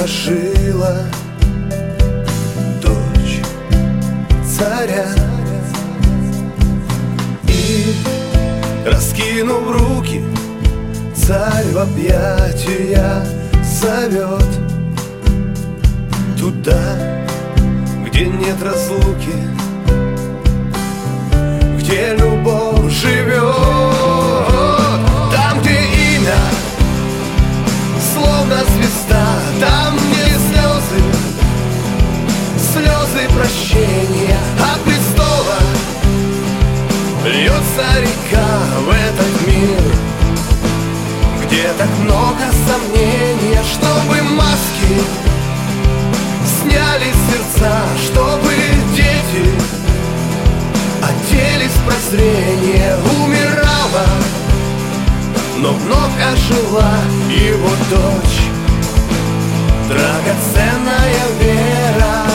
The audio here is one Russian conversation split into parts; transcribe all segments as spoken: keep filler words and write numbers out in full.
ожила дочь царя. И, раскинув руки, царь в объятия зовет туда, где нет разлуки, где любовь живет. Там, где имя словно звезда, там, где слезы, слезы прощения от престола льется река в этот мир, где так много сомнения, чтобы маски сняли сердца, чтобы дети оделись прозрения. Умирала, но вновь ожила его дочь, драгоценная вера.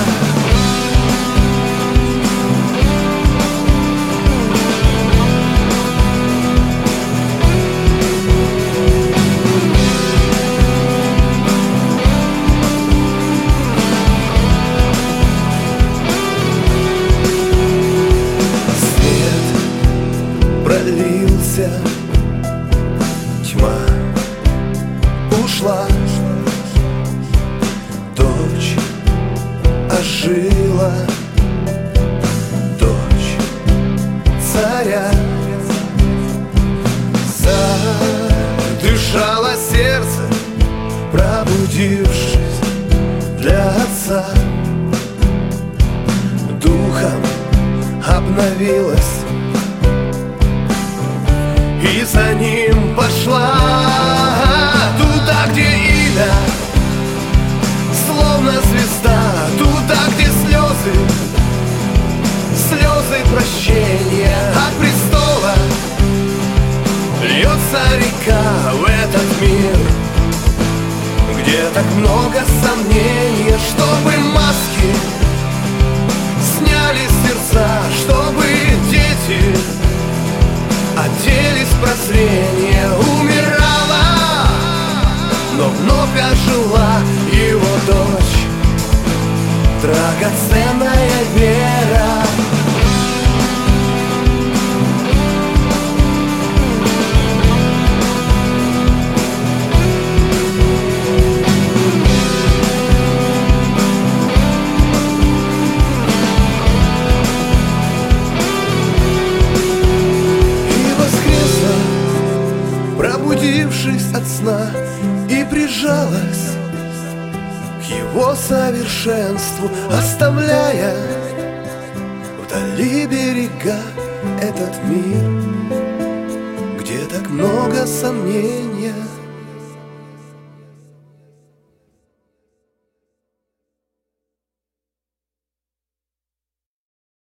Пролился, тьма ушла, дочь ожила, дочь царя. Задышало сердце, пробудившись для отца, духом обновилась и за ним пошла туда, где имя словно звезда, туда, где слезы, слезы прощения от престола льется река в этот мир, где так много сомнений, чтобы маски сняли сердца, чтобы дети оделись прозрения. Умирала, но вновь ожила его дочь, драгоценная вера. Пробудившись от сна, и прижалась к его совершенству, оставляя вдали берега этот мир, где так много сомнения.